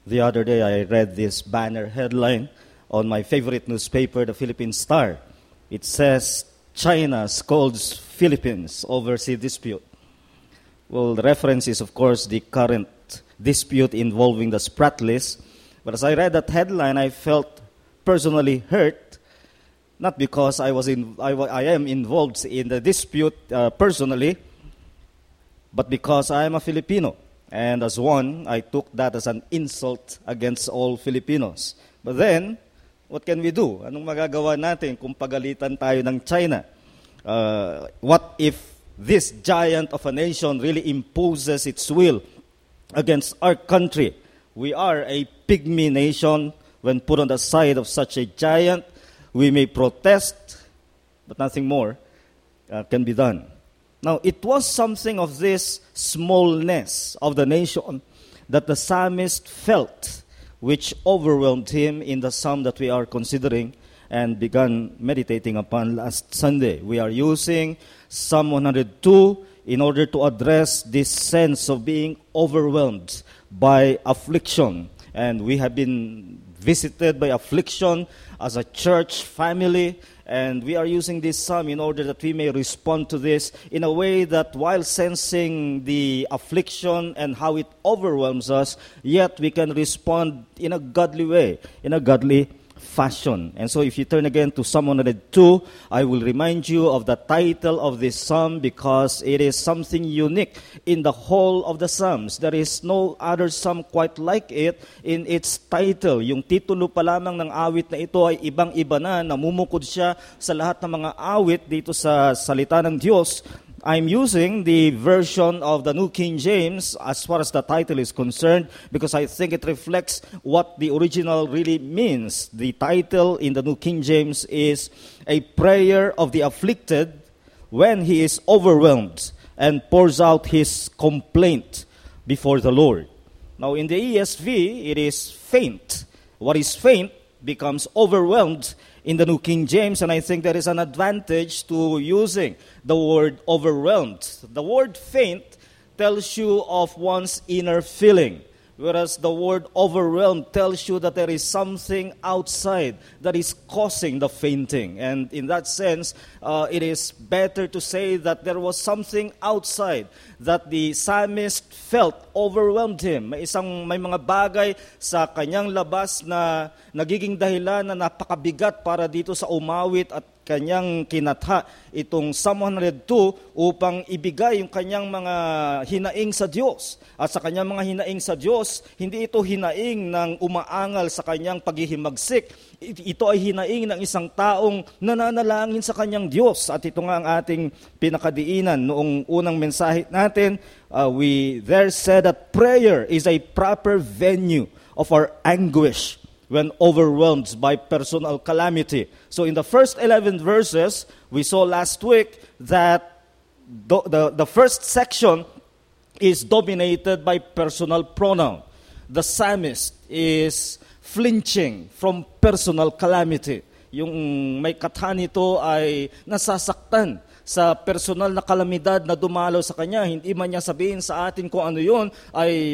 The other day, I read this banner headline on my favorite newspaper, the Philippine Star. It says, China scolds Philippines over sea dispute. Well, the reference is, of course, the current dispute involving the Spratlys. But as I read that headline, I felt personally hurt, not because I am involved in the dispute personally, but because I am a Filipino. And as one, I took that as an insult against all Filipinos. But then, what can we do? Anong magagawa natin kung pagalitan tayo ng China? What if this giant of a nation really imposes its will against our country? We are a pygmy nation. When put on the side of such a giant, we may protest, but nothing more can be done. Now, it was something of this smallness of the nation that the psalmist felt, which overwhelmed him in the psalm that we are considering and began meditating upon last Sunday. We are using Psalm 102 in order to address this sense of being overwhelmed by affliction. And we have been visited by affliction as a church family, and we are using this psalm in order that we may respond to this in a way that while sensing the affliction and how it overwhelms us, yet we can respond in a godly way, in a godly fashion. And so if you turn again to Psalm 102, I will remind you of the title of this psalm because it is something unique in the whole of the Psalms. There is no other psalm quite like it in its title. Yung titulo pa lamang ng awit na ito ay ibang-iba na, namumukod siya sa lahat ng mga awit dito sa salita ng Diyos. I'm using the version of the New King James as far as the title is concerned because I think it reflects what the original really means. The title in the New King James is A Prayer of the Afflicted when he is overwhelmed and pours out his complaint before the Lord. Now in the ESV, it is faint. What is faint becomes overwhelmed in the New King James, and I think there is an advantage to using the word overwhelmed. The word faint tells you of one's inner feeling, whereas the word overwhelmed tells you that there is something outside that is causing the fainting. And in that sense, it is better to say that there was something outside that the psalmist felt overwhelmed him. May mga bagay sa kanyang labas na nagiging dahilan na napakabigat para dito sa umawit at kanyang kinatha itong Psalm 102 upang ibigay yung kanyang mga hinaing sa Diyos. At sa kanyang mga hinaing sa Diyos, hindi ito hinaing ng umaangal sa kanyang paghihimagsik. Ito ay hinaing ng isang taong nananalangin sa kanyang Diyos. At ito nga ang ating pinakadiinan. Noong unang mensahe natin, we there said that prayer is a proper venue of our anguish when overwhelmed by personal calamity. So in the first 11 verses, we saw last week that the first section is dominated by personal pronoun. The psalmist is flinching from personal calamity. Yung may katha nito ay nasasaktan sa personal na kalamidad na dumalo sa kanya. Hindi man niya sabihin sa atin kung ano yun, ay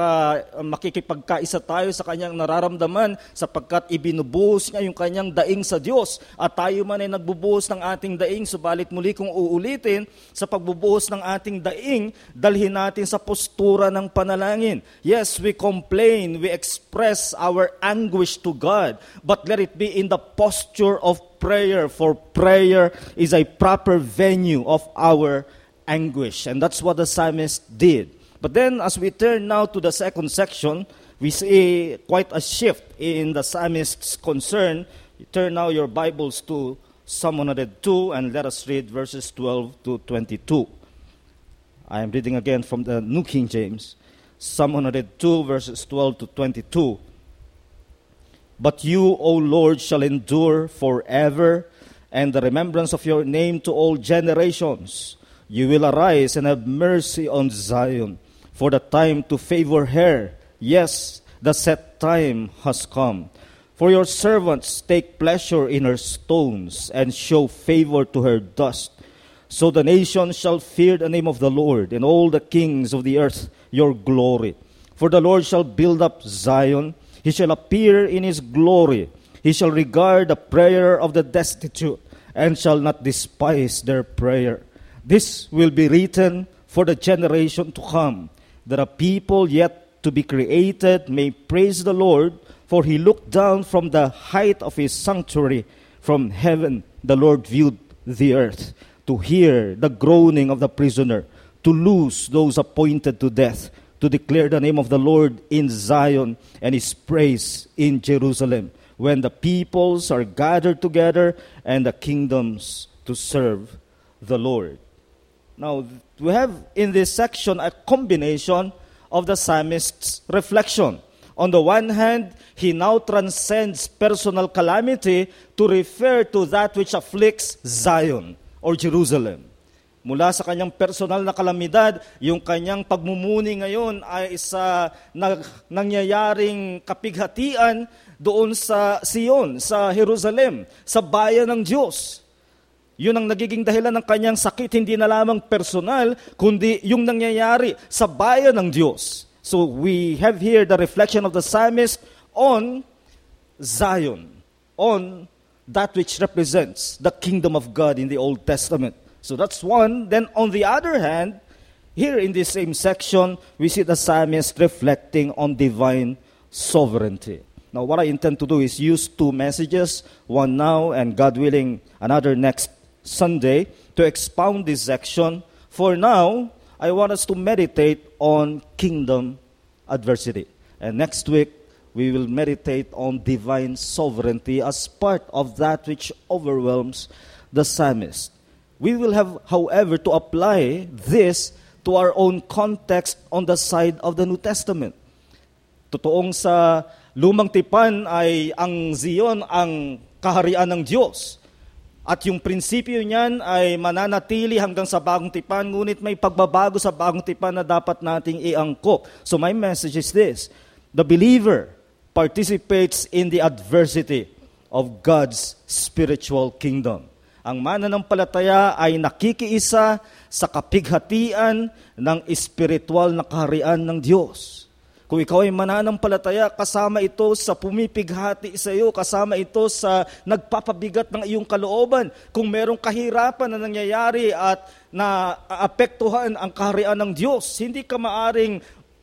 makikipagkaisa tayo sa kanyang nararamdaman sapagkat ibinubuhos niya yung kanyang daing sa Diyos. At tayo man ay nagbubuhos ng ating daing, subalit muli kong uulitin, sa pagbubuhos ng ating daing, dalhin natin sa postura ng panalangin. Yes, we complain, we express our anguish to God, but let it be in the posture of prayer, for prayer is a proper venue of our anguish. And that's what the psalmist did. But then as we turn now to the second section, we see quite a shift in the psalmist's concern. You turn now your Bibles to Psalm 102 and let us read verses 12 to 22. I am reading again from the New King James. Psalm 102 verses 12 to 22. But you, O Lord, shall endure forever, and the remembrance of your name to all generations. You will arise and have mercy on Zion, for the time to favor her. Yes, the set time has come. For your servants take pleasure in her stones, and show favor to her dust. So the nations shall fear the name of the Lord, and all the kings of the earth your glory. For the Lord shall build up Zion. He shall appear in his glory. He shall regard the prayer of the destitute, and shall not despise their prayer. This will be written for the generation to come, that a people yet to be created may praise the Lord, for he looked down from the height of his sanctuary. From heaven the Lord viewed the earth, to hear the groaning of the prisoner, to loose those appointed to death, to declare the name of the Lord in Zion, and his praise in Jerusalem, when the peoples are gathered together and the kingdoms to serve the Lord. Now, we have in this section a combination of the psalmist's reflection. On the one hand, he now transcends personal calamity to refer to that which afflicts Zion or Jerusalem. Mula sa kanyang personal na kalamidad, yung kanyang pagmumuni ngayon ay isa nangyayaring kapighatian doon sa Sion, sa Jerusalem, sa bayan ng Diyos. Yun ang nagiging dahilan ng kanyang sakit, hindi na lamang personal, kundi yung nangyayari sa bayan ng Diyos. So we have here the reflection of the psalmist on Zion, on that which represents the kingdom of God in the Old Testament. So that's one. Then on the other hand, here in this same section, we see the psalmist reflecting on divine sovereignty. Now what I intend to do is use two messages, one now and God willing another next Sunday, to expound this section. For now, I want us to meditate on kingdom adversity. And next week, we will meditate on divine sovereignty as part of that which overwhelms the psalmist. We will have, however, to apply this to our own context on the side of the New Testament. Totoong sa lumang tipan ay ang Zion ang kaharian ng Diyos. At yung prinsipyo niyan ay mananatili hanggang sa bagong tipan, ngunit may pagbabago sa bagong tipan na dapat nating iangkop. So my message is this: the believer participates in the adversity of God's spiritual kingdom. Ang mananampalataya ay nakikiisa sa kapighatian ng espiritual na kaharian ng Diyos. Kung ikaw ay mananampalataya, kasama ito sa pumipighati sa iyo, kasama ito sa nagpapabigat ng iyong kalooban. Kung merong kahirapan na nangyayari at naapektuhan ang kaharian ng Diyos, hindi ka maaring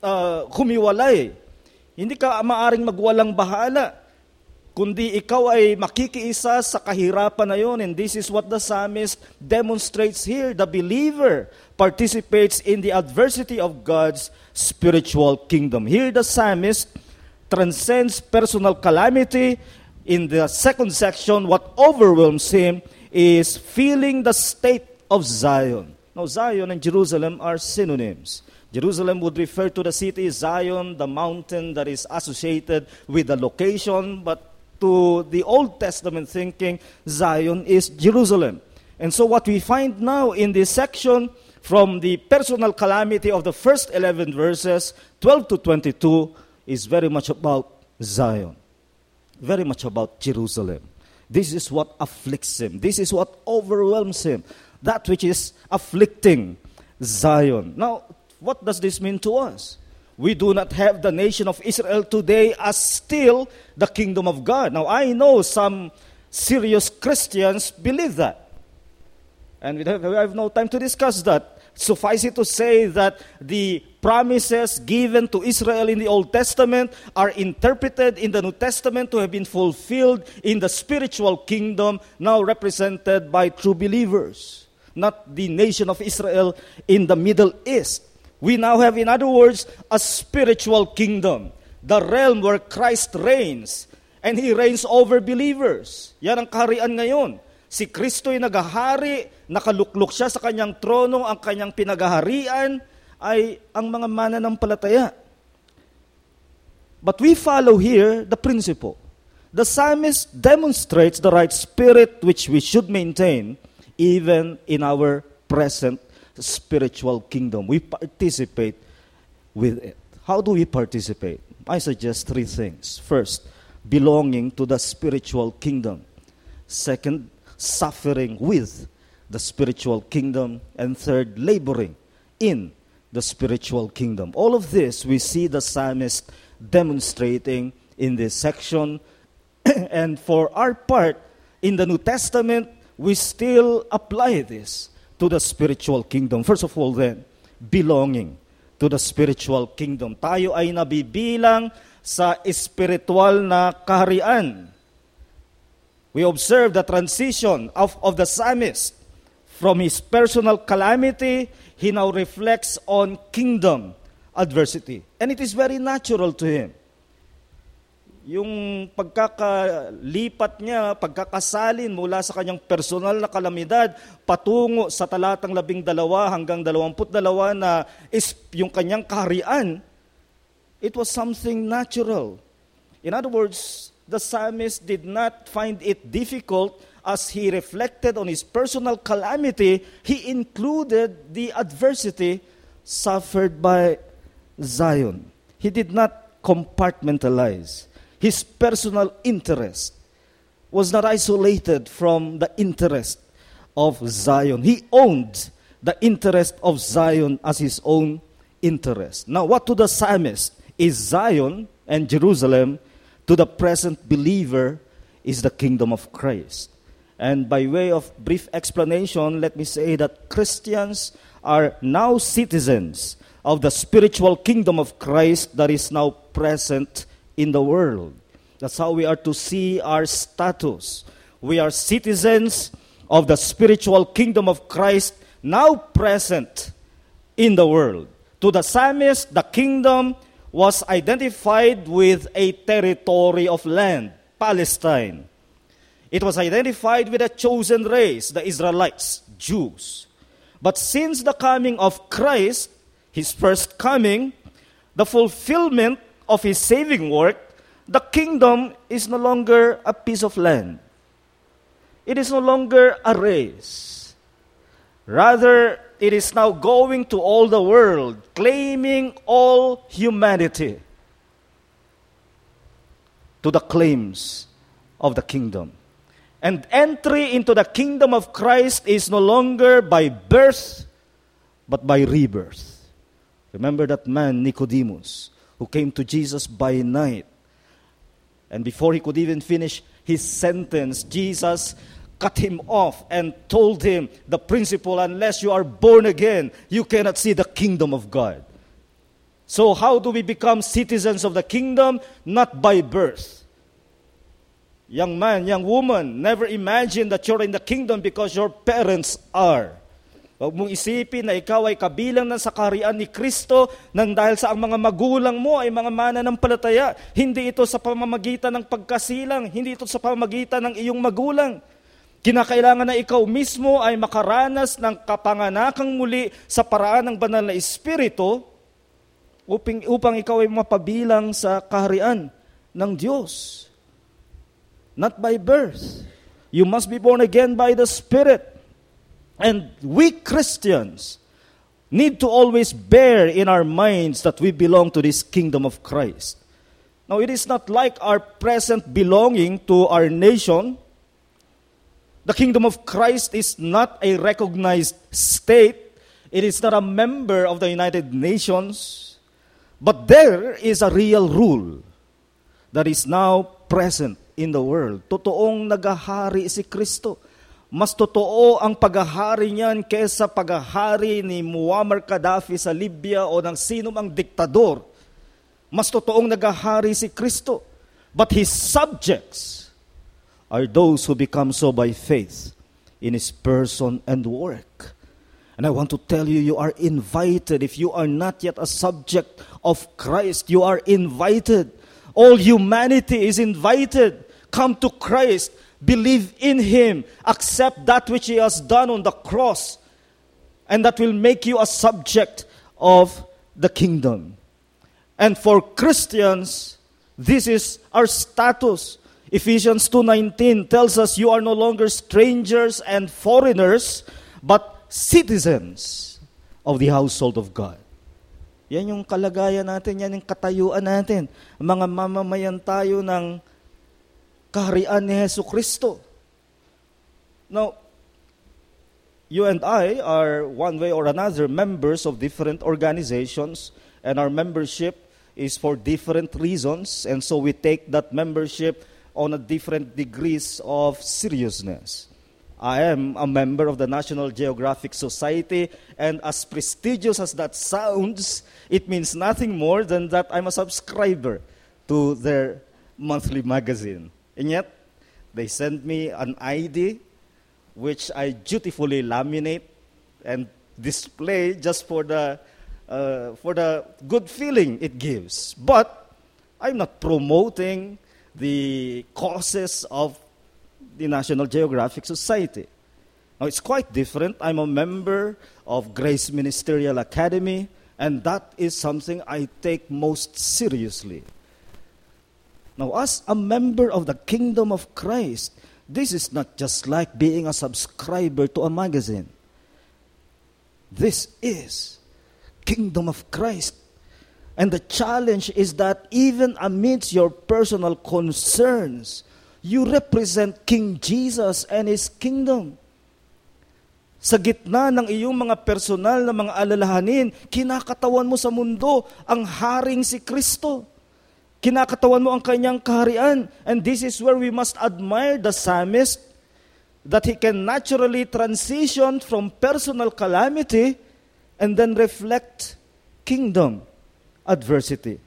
humiwalay. Hindi ka maaring magwalang bahala. Kundi ikaw ay makikiisa sa kahirapan na yun. And this is what the psalmist demonstrates here. The believer participates in the adversity of God's spiritual kingdom. Here the psalmist transcends personal calamity. In the second section, what overwhelms him is feeling the state of Zion. Now, Zion and Jerusalem are synonyms. Jerusalem would refer to the city, Zion, the mountain that is associated with the location, but to the Old Testament thinking, Zion is Jerusalem. And so what we find now in this section, from the personal calamity of the first 11 verses, 12 to 22, is very much about Zion. Very much about Jerusalem. This is what afflicts him. This is what overwhelms him. That which is afflicting Zion. Now, what does this mean to us? We do not have the nation of Israel today as still the kingdom of God. Now, I know some serious Christians believe that. And we have no time to discuss that. Suffice it to say that the promises given to Israel in the Old Testament are interpreted in the New Testament to have been fulfilled in the spiritual kingdom now represented by true believers, not the nation of Israel in the Middle East. We now have, in other words, a spiritual kingdom, the realm where Christ reigns, and He reigns over believers. Yan ang kaharian ngayon. Si Kristo ay nagahari, nakaluklok siya sa kanyang trono, ang kanyang pinagaharian ay ang mga mananampalataya. But we follow here the principle. The psalmist demonstrates the right spirit which we should maintain even in our present spiritual kingdom. We participate with it. How do we participate? I suggest three things. First, belonging to the spiritual kingdom. Second, suffering with the spiritual kingdom. And third, laboring in the spiritual kingdom. All of this, we see the psalmist demonstrating in this section. And for our part, in the New Testament, we still apply this to the spiritual kingdom. First of all then, belonging to the spiritual kingdom. Tayo ay nabibilang sa espiritual na kaharian. We observe the transition of the psalmist. From his personal calamity, he now reflects on kingdom adversity. And it is very natural to him. Yung pagkakalipat niya, pagkakasalin mula sa kanyang personal na kalamidad patungo sa talatang 12 hanggang 22 na yung kanyang kaharian, it was something natural. In other words, the psalmist did not find it difficult as he reflected on his personal calamity. He included the adversity suffered by Zion. He did not compartmentalize. His personal interest was not isolated from the interest of Zion. He owned the interest of Zion as his own interest. Now, what to the psalmist is Zion and Jerusalem, to the present believer is the kingdom of Christ. And by way of brief explanation, let me say that Christians are now citizens of the spiritual kingdom of Christ that is now present in the world. That's how we are to see our status. We are citizens of the spiritual kingdom of Christ now present in the world. To the psalmist, the kingdom was identified with a territory of land, Palestine. It was identified with a chosen race, the Israelites, Jews. But since the coming of Christ, his first coming, the fulfillment of his saving work, the kingdom is no longer a piece of land. It is no longer a race. Rather, it is now going to all the world, claiming all humanity to the claims of the kingdom. And entry into the kingdom of Christ is no longer by birth, but by rebirth. Remember that man, Nicodemus, who came to Jesus by night. And before he could even finish his sentence, Jesus cut him off and told him the principle, unless you are born again, you cannot see the kingdom of God. So how do we become citizens of the kingdom? Not by birth. Young man, young woman, never imagine that you're in the kingdom because your parents are. Huwag mong isipin na ikaw ay kabilang na sa kaharian ni Kristo nang dahil sa ang mga magulang mo ay mga mananampalataya. Hindi ito sa pamamagitan ng pagkasilang, hindi ito sa pamamagitan ng iyong magulang. Kinakailangan na ikaw mismo ay makaranas ng kapanganakang muli sa paraan ng banal na Espiritu upang ikaw ay mapabilang sa kaharian ng Diyos. Not by birth. You must be born again by the Spirit. And we Christians need to always bear in our minds that we belong to this kingdom of Christ. Now, it is not like our present belonging to our nation. The kingdom of Christ is not a recognized state. It is not a member of the United Nations. But there is a real rule that is now present in the world. Totoong nagahari si Kristo. Mas totoo ang paghahari niyan kaysa paghahari ni Muammar Gaddafi sa Libya o ng sino mang diktador. Mas totoong nagahari si Kristo. But his subjects are those who become so by faith in his person and work. And I want to tell you, you are invited. If you are not yet a subject of Christ, you are invited. All humanity is invited. Come to Christ, believe in Him, accept that which He has done on the cross, and that will make you a subject of the kingdom. And for Christians, this is our status. Ephesians 2:19 tells us you are no longer strangers and foreigners, but citizens of the household of God. Yan yung kalagayan natin, yan yung katayuan natin. Mga mamamayan tayo ng kaharian ni Jesu Kristo. Now, you and I are one way or another members of different organizations, and our membership is for different reasons, and so we take that membership on a different degrees of seriousness. I am a member of the National Geographic Society, and as prestigious as that sounds, it means nothing more than that I'm a subscriber to their monthly magazine. And yet, they send me an ID, which I dutifully laminate and display just for the good feeling it gives. But I'm not promoting the causes of the National Geographic Society. Now, it's quite different. I'm a member of Grace Ministerial Academy, and that is something I take most seriously. Now, as a member of the Kingdom of Christ, this is not just like being a subscriber to a magazine. This is Kingdom of Christ. And the challenge is that even amidst your personal concerns, you represent King Jesus and His kingdom. Sa gitna ng iyong mga personal na mga alalahanin, kinakatawan mo sa mundo ang haring si Kristo. Kinakatawan mo ang kanyang kaharian. And this is where we must admire the psalmist, that he can naturally transition from personal calamity and then reflect kingdom adversity.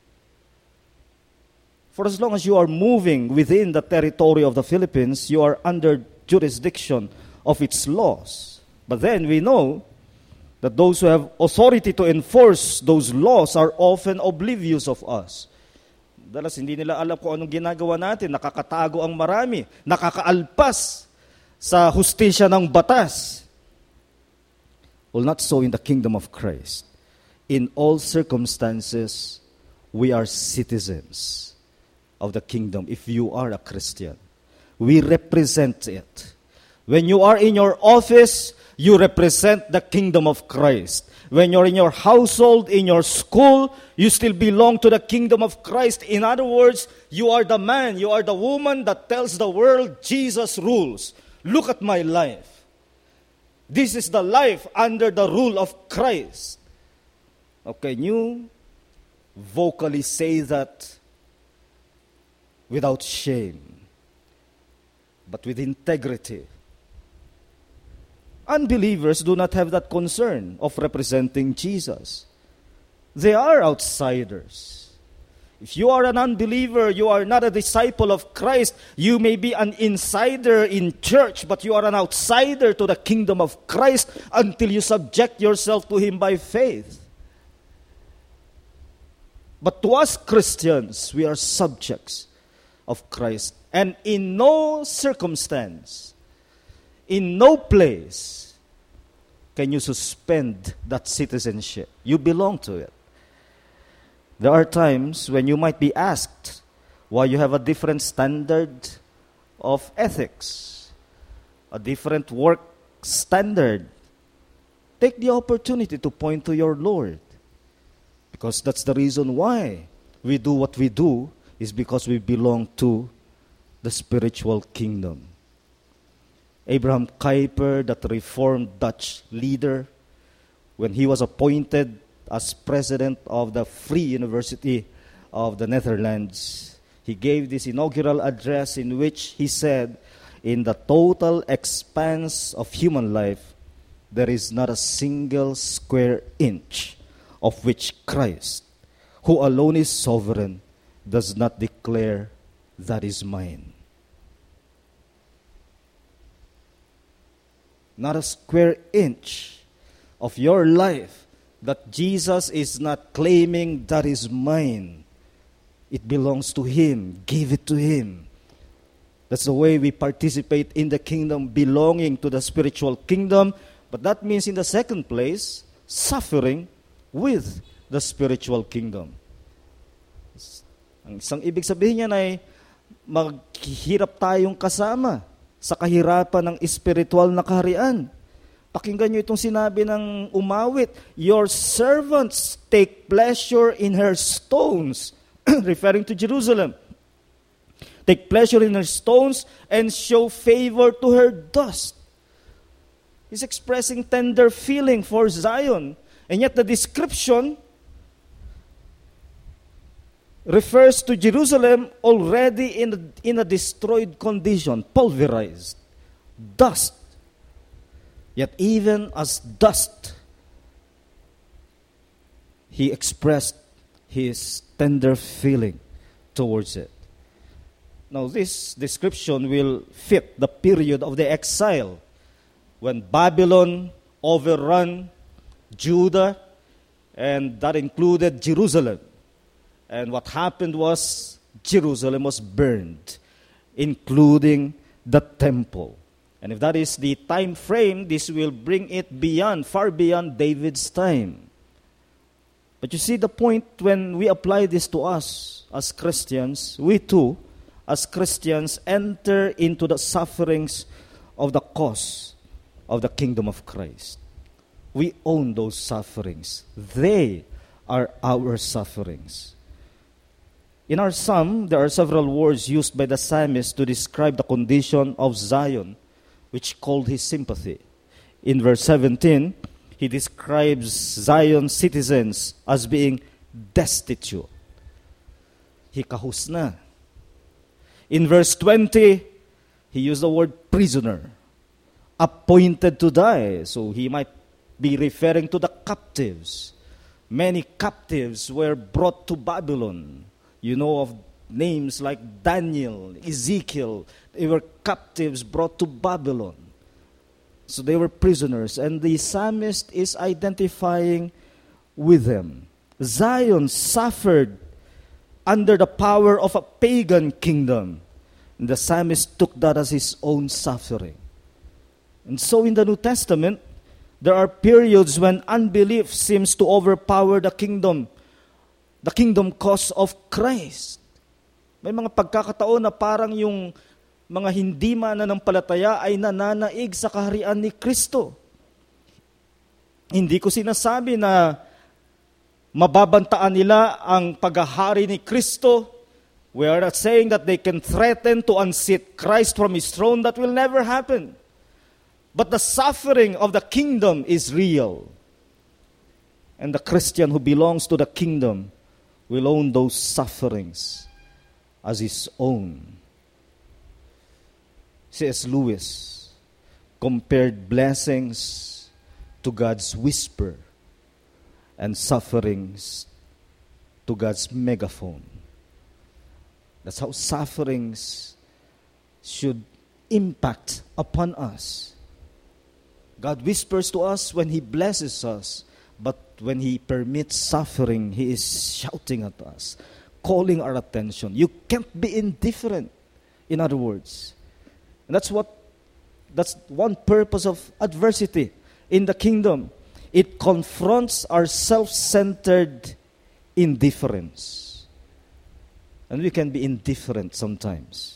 For as long as you are moving within the territory of the Philippines, you are under jurisdiction of its laws. But then we know that those who have authority to enforce those laws are often oblivious of us. Dalas hindi nila alam kung anong ginagawa natin, nakakatago ang marami, nakakaalpas sa hustisya ng batas. Well, not so in the kingdom of Christ. In all circumstances, we are citizens of the kingdom. If you are a Christian, we represent it. When you are in your office, you represent the kingdom of Christ. When you're in your household, in your school, you still belong to the kingdom of Christ. In other words, you are the man, you are the woman that tells the world, Jesus rules. Look at my life. This is the life under the rule of Christ. Now, can you vocally say that without shame, but with integrity? Unbelievers do not have that concern of representing Jesus. They are outsiders. If you are an unbeliever, you are not a disciple of Christ. You may be an insider in church, but you are an outsider to the kingdom of Christ until you subject yourself to Him by faith. But to us Christians, we are subjects of Christ. And in no circumstance, in no place, can you suspend that citizenship. You belong to it. There are times when you might be asked why you have a different standard of ethics, a different work standard. Take the opportunity to point to your Lord. Because that's the reason why we do what we do, is because we belong to the spiritual kingdom. Abraham Kuyper, that Reformed Dutch leader, when he was appointed as president of the Free University of the Netherlands, he gave this inaugural address in which he said, in the total expanse of human life, there is not a single square inch of which Christ, who alone is sovereign, does not declare, that is mine. Not a square inch of your life that Jesus is not claiming, that is mine. It belongs to Him. Give it to Him. That's the way we participate in the kingdom, belonging to the spiritual kingdom. But that means, in the second place, suffering with the spiritual kingdom. Ang isang ibig sabihin niyan ay maghihirap tayong kasama sa kahirapan ng espiritual na kaharian. Pakinggan niyo itong sinabi ng umawit, your servants take pleasure in her stones, referring to Jerusalem. Take pleasure in her stones and show favor to her dust. He's expressing tender feeling for Zion. And yet the description refers to Jerusalem already in a destroyed condition, pulverized, dust. Yet even as dust, he expressed his tender feeling towards it. Now this description will fit the period of the exile when Babylon overran Judah, and that included Jerusalem. And what happened was Jerusalem was burned, including the temple. And if that is the time frame, this will bring it beyond, far beyond David's time. But you see the point when we apply this to us as Christians, we too, as Christians, enter into the sufferings of the cause of the kingdom of Christ. We own those sufferings. They are our sufferings. In our psalm, there are several words used by the psalmist to describe the condition of Zion, which called his sympathy. In verse 17, he describes Zion's citizens as being destitute. Hikahus na. In verse 20, he used the word prisoner, appointed to die. So he might be referring to the captives. Many captives were brought to Babylon. You know of names like Daniel, Ezekiel. They were captives brought to Babylon. So they were prisoners. And the psalmist is identifying with them. Zion suffered under the power of a pagan kingdom. And the psalmist took that as his own suffering. And so in the New Testament, there are periods when unbelief seems to overpower the kingdom cause of Christ. May mga pagkakataon na parang yung mga hindi mananampalataya ay nananaig sa kaharian ni Kristo. Hindi ko sinasabi na mababantaan nila ang paghahari ni Kristo. We are not saying that they can threaten to unseat Christ from His throne. That will never happen. But the suffering of the kingdom is real. And the Christian who belongs to the kingdom will own those sufferings as his own. C.S. Lewis compared blessings to God's whisper and sufferings to God's megaphone. That's how sufferings should impact upon us. God whispers to us when He blesses us, but when He permits suffering, He is shouting at us, calling our attention. You can't be indifferent, in other words. And that's one purpose of adversity in the kingdom. It confronts our self-centered indifference. And we can be indifferent sometimes.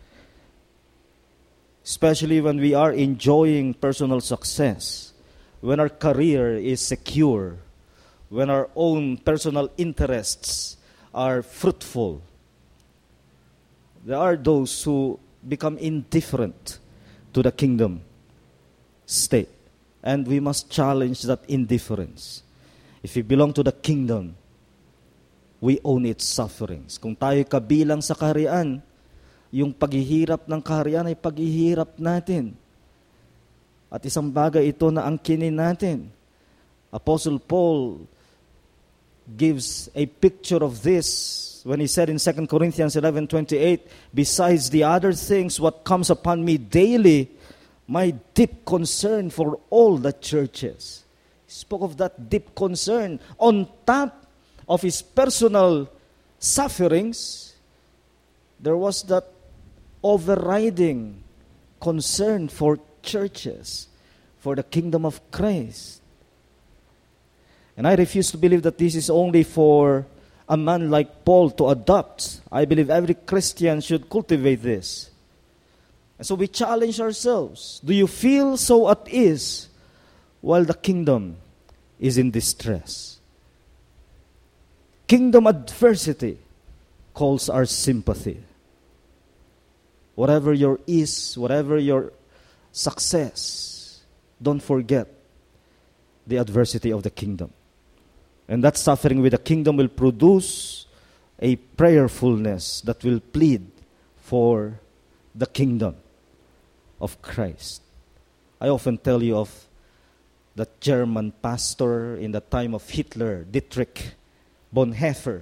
Especially when we are enjoying personal success, when our career is secure, when our own personal interests are fruitful. There are those who become indifferent to the kingdom state. And we must challenge that indifference. If we belong to the kingdom, we own its sufferings. Kung tayo kabilang sa kaharian, yung paghihirap ng kaharian ay paghihirap natin. At isang bagay ito na angkinin natin. Apostle Paul gives a picture of this when he said in 2 Corinthians 11:28, besides the other things, what comes upon me daily, my deep concern for all the churches. He spoke of that deep concern. On top of his personal sufferings, there was that overriding concern for churches, for the kingdom of Christ. And I refuse to believe that this is only for a man like Paul to adopt. I believe every Christian should cultivate this. And so we challenge ourselves. Do you feel so at ease while the kingdom is in distress? Kingdom adversity calls our sympathy. Whatever your ease, whatever your success, don't forget the adversity of the kingdom. And that suffering with the kingdom will produce a prayerfulness that will plead for the kingdom of Christ. I often tell you of that German pastor in the time of Hitler, Dietrich Bonhoeffer.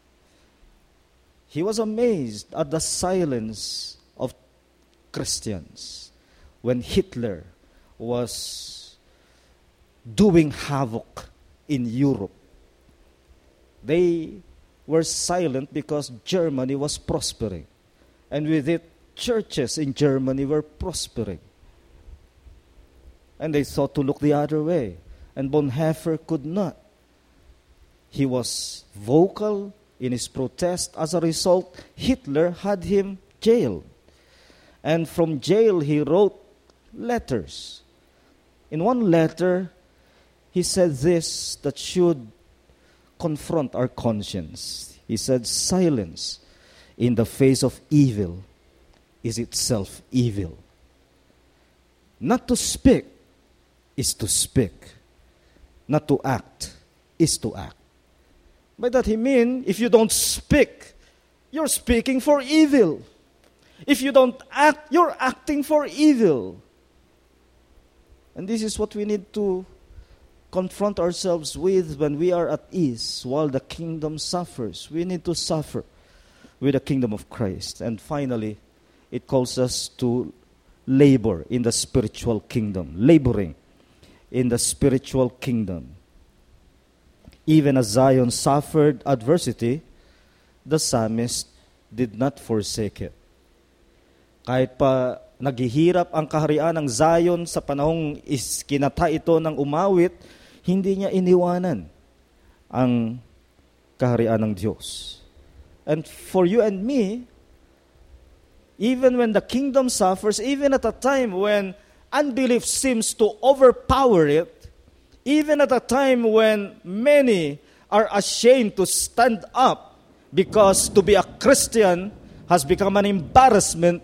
He was amazed at the silence of Christians when Hitler was doing havoc in Europe. They were silent because Germany was prospering. And with it, churches in Germany were prospering. And they thought to look the other way. And Bonhoeffer could not. He was vocal in his protest. As a result, Hitler had him jailed. And from jail, he wrote letters. In one letter, he said this that should confront our conscience. He said, silence in the face of evil is itself evil. Not to speak is to speak. Not to act is to act. By that he means, if you don't speak, you're speaking for evil. If you don't act, you're acting for evil. And this is what we need to confront ourselves with when we are at ease while the kingdom suffers. We need to suffer with the kingdom of Christ. And finally, it calls us to labor in the spiritual kingdom. Laboring in the spiritual kingdom. Even as Zion suffered adversity, the psalmist did not forsake it. Kahit pa naghihirap ang kaharian ng Zion sa panahong kinata ito ng umawit, hindi niya iniwanan ang kaharian ng Diyos. And for you and me, even when the kingdom suffers, even at a time when unbelief seems to overpower it, even at a time when many are ashamed to stand up because to be a Christian has become an embarrassment,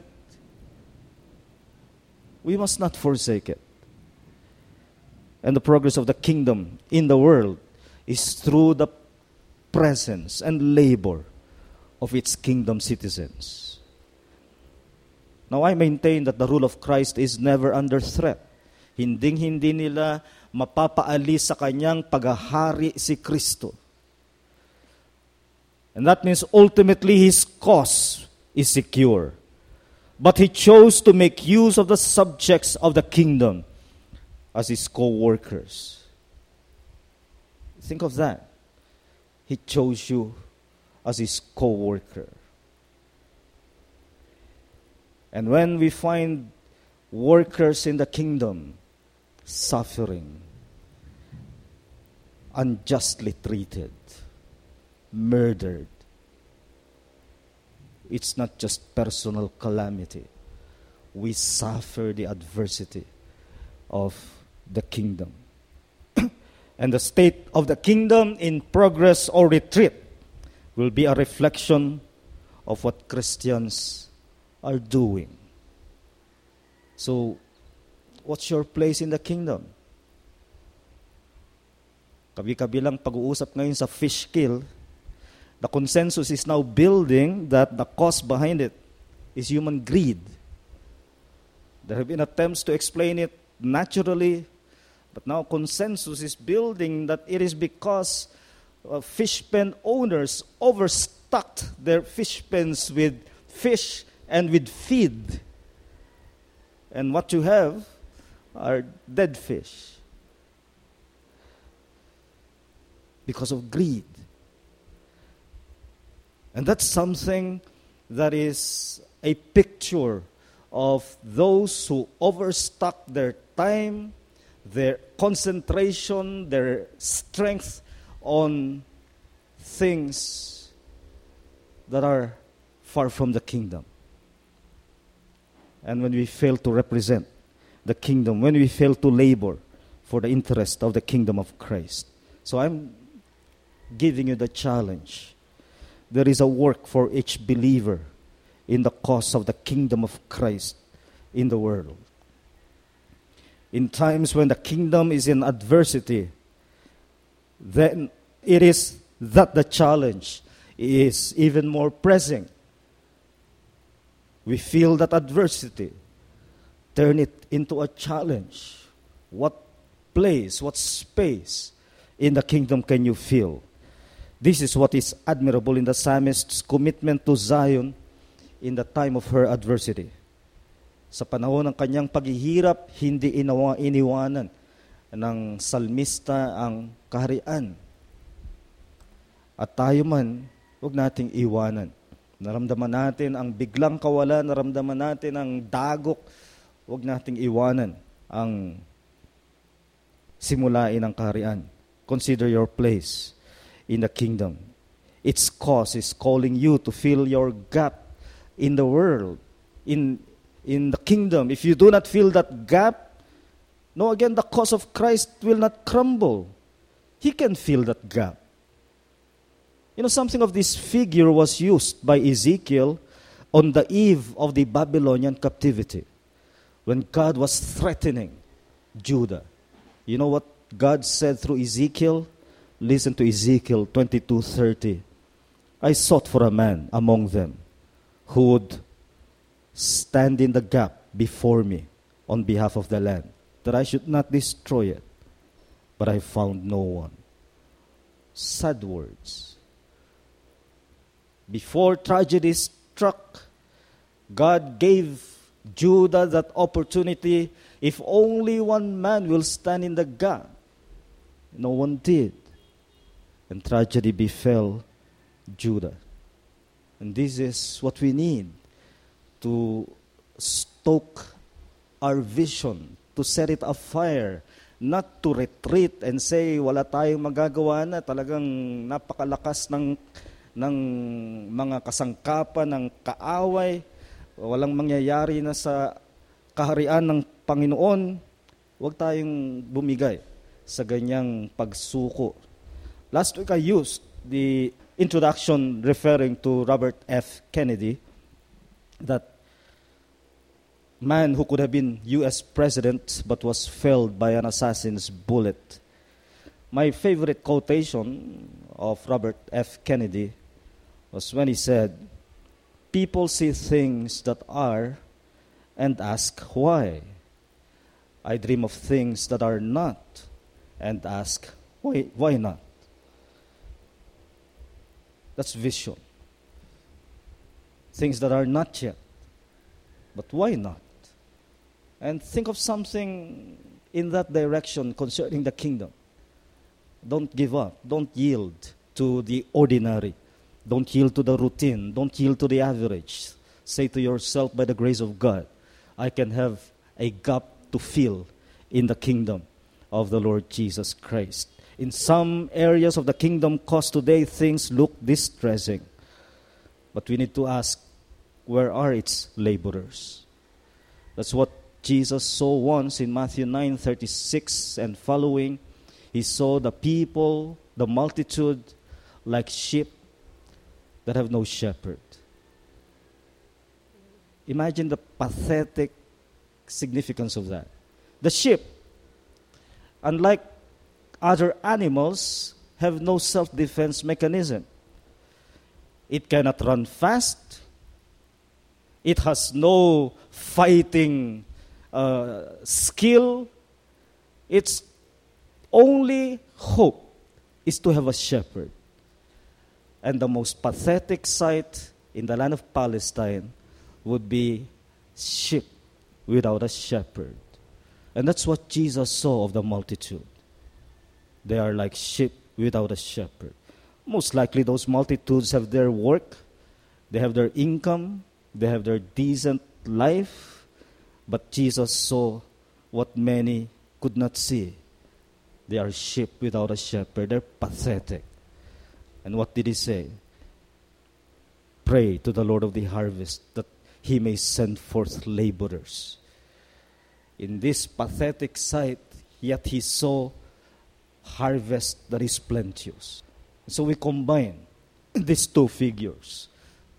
we must not forsake it. And the progress of the kingdom in the world is through the presence and labor of its kingdom citizens. Now, I maintain that the rule of Christ is never under threat. Hinding-hindi nila mapapaalis sa kanyang paghahari si Kristo. And that means ultimately His cause is secure. But He chose to make use of the subjects of the kingdom as His co-workers. Think of that. He chose you as His co-worker. And when we find workers in the kingdom suffering, unjustly treated, murdered, it's not just personal calamity. We suffer the adversity of the kingdom. And the state of the kingdom in progress or retreat will be a reflection of what Christians are doing. So, what's your place in the kingdom? Kabi-kabilang pag-uusap ngayon sa fish kill, the consensus is now building that the cause behind it is human greed. There have been attempts to explain it naturally, but now consensus is building that it is because fish pen owners overstocked their fish pens with fish and with feed. And what you have are dead fish. Because of greed. And that's something that is a picture of those who overstock their time, their concentration, their strength on things that are far from the kingdom. And when we fail to represent the kingdom, when we fail to labor for the interest of the kingdom of Christ. So I'm giving you the challenge. There is a work for each believer in the cause of the kingdom of Christ in the world. in times when the kingdom is in adversity, then it is that the challenge is even more pressing. We feel that adversity, turn it into a challenge. What place, what space in the kingdom can you feel? This is what is admirable in the psalmist's commitment to Zion in the time of her adversity. Sa panahon ng kanyang paghihirap, hindi iniwanan ng salmista ang kaharian. At tayo man, huwag nating iwanan. Naramdaman natin ang biglang kawalan, naramdaman natin ang dagok, huwag nating iwanan ang simulain ng kaharian. Consider your place in the kingdom. Its cause is calling you to fill your gap in the world, in the kingdom. If you do not fill that gap, no, again, the cause of Christ will not crumble. He can fill that gap. You know, something of this figure was used by Ezekiel on the eve of the Babylonian captivity, when God was threatening Judah. You know what God said through Ezekiel? Listen to Ezekiel 22:30. I sought for a man among them who would stand in the gap before me on behalf of the land, that I should not destroy it. But I found no one. Sad words. Before tragedy struck, God gave Judah that opportunity. If only one man will stand in the gap. No one did. And tragedy befell Judah. And this is what we need to stoke our vision, to set it afire, not to retreat and say, wala tayong magagawa na, talagang napakalakas ng mga kasangkapan, ng kaaway, walang mangyayari na sa kaharian ng Panginoon. Huwag tayong bumigay sa ganyang pagsuko. Last week I used the introduction referring to Robert F. Kennedy, that man who could have been U.S. president but was felled by an assassin's bullet. My favorite quotation of Robert F. Kennedy was when he said, "People see things that are and ask why. I dream of things that are not and ask why not." That's vision. Things that are not yet, but why not? And think of something in that direction concerning the kingdom. Don't give up. Don't yield to the ordinary. Don't yield to the routine. Don't yield to the average. Say to yourself, by the grace of God, I can have a gap to fill in the kingdom of the Lord Jesus Christ. In some areas of the kingdom cause today, things look distressing. But we need to ask, where are its laborers? That's what Jesus saw once in Matthew 9:36 and following. He saw the people, the multitude, like sheep that have no shepherd. Imagine the pathetic significance of that. The sheep, unlike other animals, have no self-defense mechanism. It cannot run fast. It has no fighting skill. Its only hope is to have a shepherd. And the most pathetic sight in the land of Palestine would be sheep without a shepherd. And that's what Jesus saw of the multitude. They are like sheep without a shepherd. Most likely those multitudes have their work, they have their income, they have their decent life, but Jesus saw what many could not see. They are sheep without a shepherd. They're pathetic. And what did he say? Pray to the Lord of the harvest that he may send forth laborers. In this pathetic sight, yet he saw harvest that is plenteous. So we combine these two figures,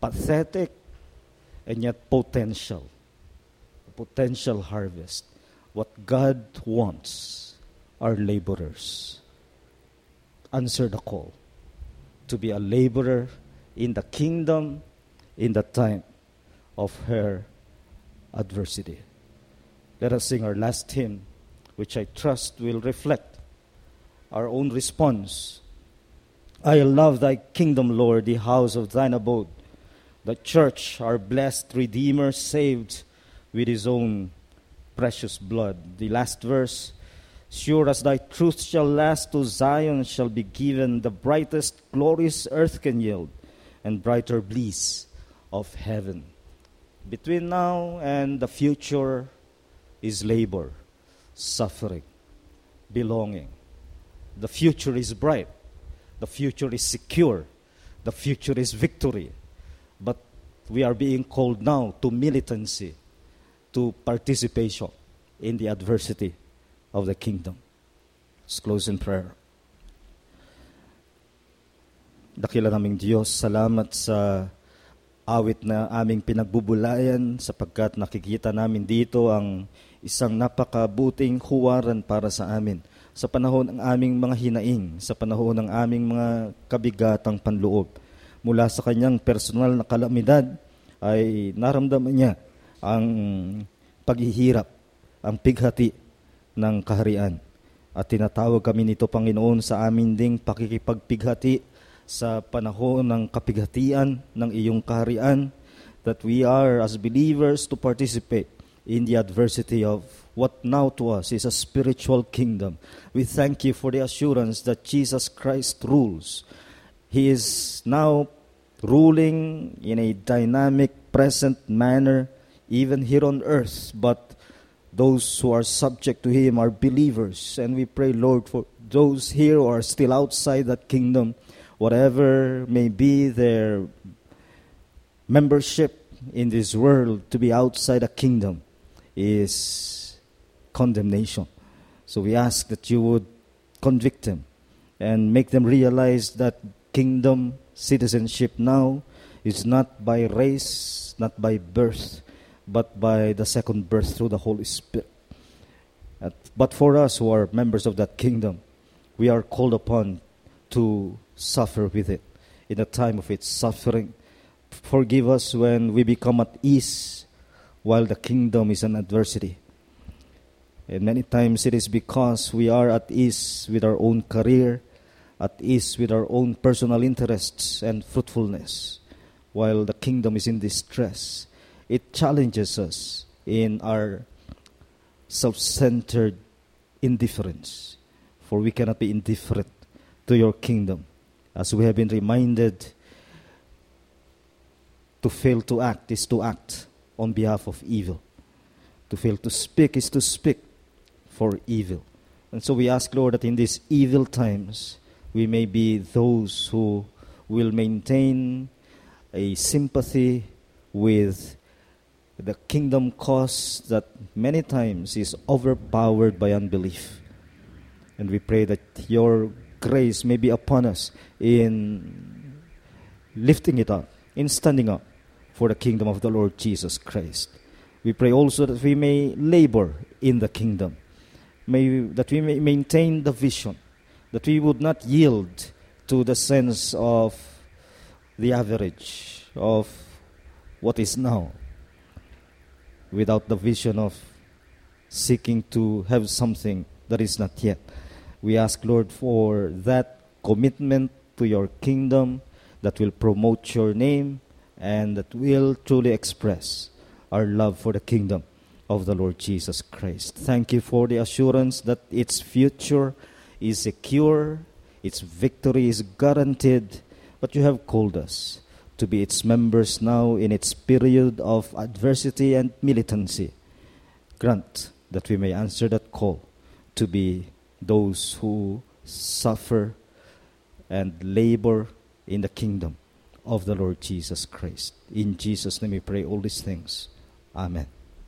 pathetic and yet potential harvest. What God wants are laborers. Answer the call to be a laborer in the kingdom in the time of her adversity. Let us sing our last hymn, which I trust will reflect our own response. I love thy kingdom, Lord, the house of thine abode, the church, our blessed Redeemer, saved with his own precious blood. The last verse, sure as thy truth shall last, to Zion shall be given the brightest glories earth can yield, and brighter bliss of heaven. Between now and the future is labor, suffering, belonging. The future is bright. The future is secure. The future is victory. But we are being called now to militancy, to participation in the adversity of the kingdom. Let's close in prayer. Dakila naming Diyos, salamat sa awit na aming pinagbubulayan sapagkat nakikita namin dito ang isang napakabuting huwaran para sa amin sa panahon ng aming mga hinaing, sa panahon ng aming mga kabigatang panloob. Mula sa kanyang personal na kalamidad ay naramdaman niya ang paghihirap, ang pighati ng kaharian. At tinatawag kami nito, Panginoon, sa amin ding pakikipagpighati sa panahon ng kapighatian ng iyong kaharian, that we are as believers to participate in the adversity of what now to us is a spiritual kingdom. We thank you for the assurance that Jesus Christ rules. He is now ruling in a dynamic, present manner, even here on earth, but those who are subject to him are believers. And we pray, Lord, for those here who are still outside that kingdom, whatever may be their membership in this world, to be outside a kingdom is condemnation. So we ask that you would convict them and make them realize that kingdom citizenship now is not by race, not by birth, but by the second birth through the Holy Spirit. But for us who are members of that kingdom, we are called upon to suffer with it in the time of its suffering. Forgive us when we become at ease while the kingdom is in adversity. And many times it is because we are at ease with our own career, at ease with our own personal interests and fruitfulness, while the kingdom is in distress. It challenges us in our self-centered indifference, for we cannot be indifferent to your kingdom. As we have been reminded, to fail to act is to act on behalf of evil. To fail to speak is to speak for evil. And so we ask, Lord, that in these evil times, we may be those who will maintain a sympathy with the kingdom cause that many times is overpowered by unbelief. And we pray that your grace may be upon us in lifting it up, in standing up for the kingdom of the Lord Jesus Christ. We pray also that we may labor in the kingdom, that we may maintain the vision, that we would not yield to the sense of the average of what is now, without the vision of seeking to have something that is not yet. We ask, Lord, for that commitment to your kingdom that will promote your name and that will truly express our love for the kingdom of the Lord Jesus Christ. Thank you for the assurance that its future is secure, its victory is guaranteed, but you have called us to be its members now in its period of adversity and militancy. Grant that we may answer that call to be those who suffer and labor in the kingdom of the Lord Jesus Christ. In Jesus' name we pray all these things. Amen.